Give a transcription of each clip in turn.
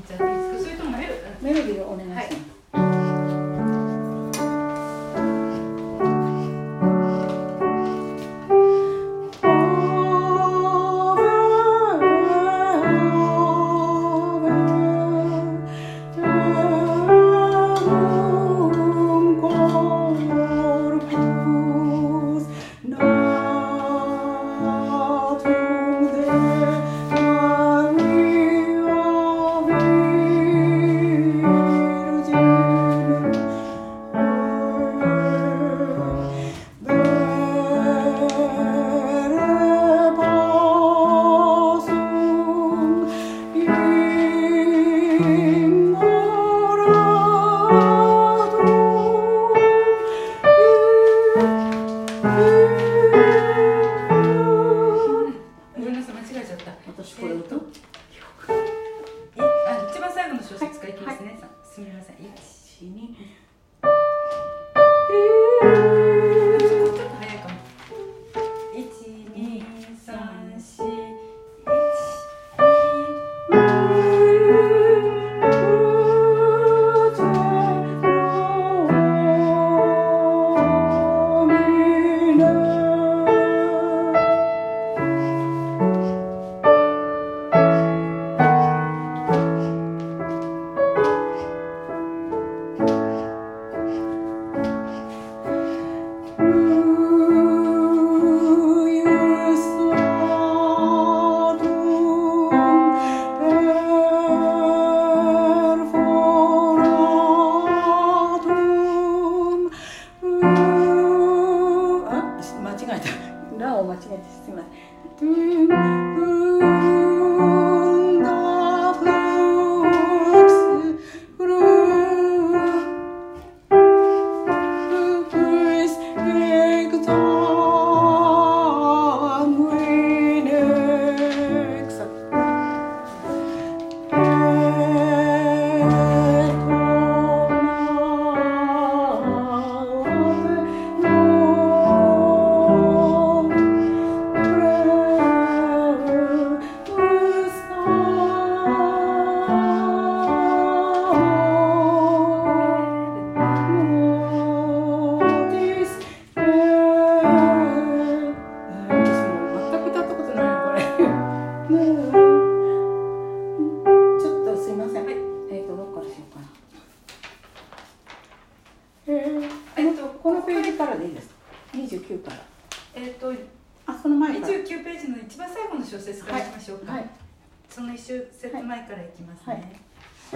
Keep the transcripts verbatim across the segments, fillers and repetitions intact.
ちゃっていいですか？それともメロメロディーをお願いします。私これ歌う？ えあ一番最後の小節からいきますね。さすみません。一二ちょっと早いかも。一二三四ラを間違えてすみません。このページからでいいですか？にじゅうきゅうから。 えっとあ、その前から。 にじゅうきゅうページの一番最後の小節からいきましょうか。はいはい、その一小節前からいきますね。はいはい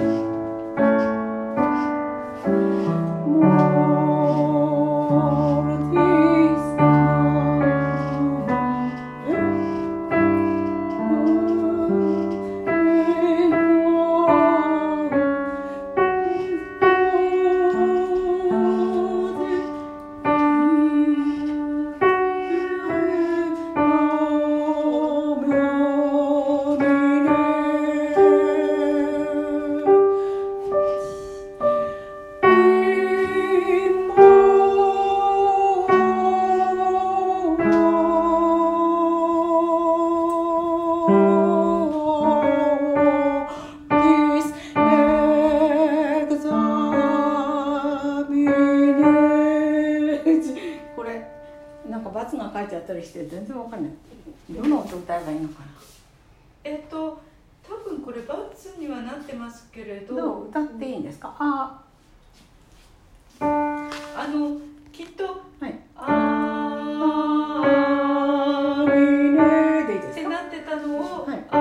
なんか×が書いてあったりして全然わかんない。どの音歌えばいいのかな。えっと多分これ×にはなってますけれど。 どう歌っていいんですか？ああのきっと、 はい、 あーみねでいいですか？ ってなってたのを、 はい、 あ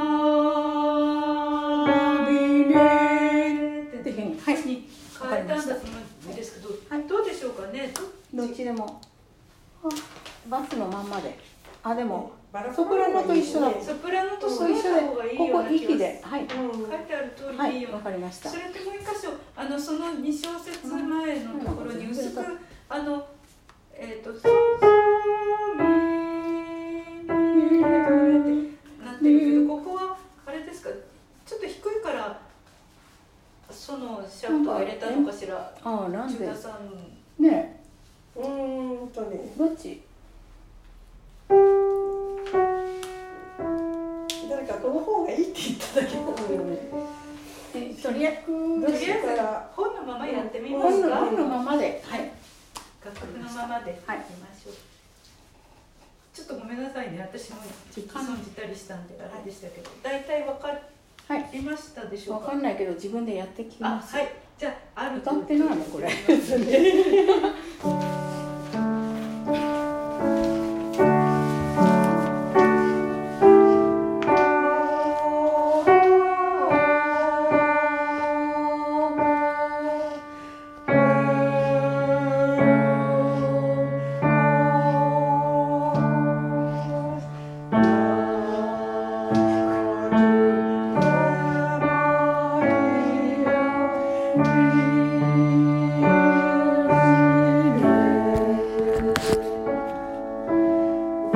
ーみねって変に変えたんだと思うんですけど、はい、どうでしょうかね。 どっちでも。バスのまんまで。あ、でもソプラノと一緒だ。 ソプラノとそう一緒で、ここ息で、はい、 書いてある通りでいいよ。 わかりました。 それともう一箇所、あのその二小節前のところに薄くあのえっとソミミってなってるけど、ここはあれですか。ちょっと低いからそのシャープを入れたのかしら。 ああ、なんで。 中田さんね。 うーんとね、 どっち？ 誰かこの方がいいって言っただけなのよね。 とりあえずとりあえず本のままやってみま本のすか。 本のままで、はい。 楽譜のままではいやりましょう。ちょっとごめんなさいね、私も聞き損じたりしたんであれでしたけど、大体わかりましたでしょうか。 わかんないけど自分でやってきます。 あ、はい。じゃあある歌ってないのこれ。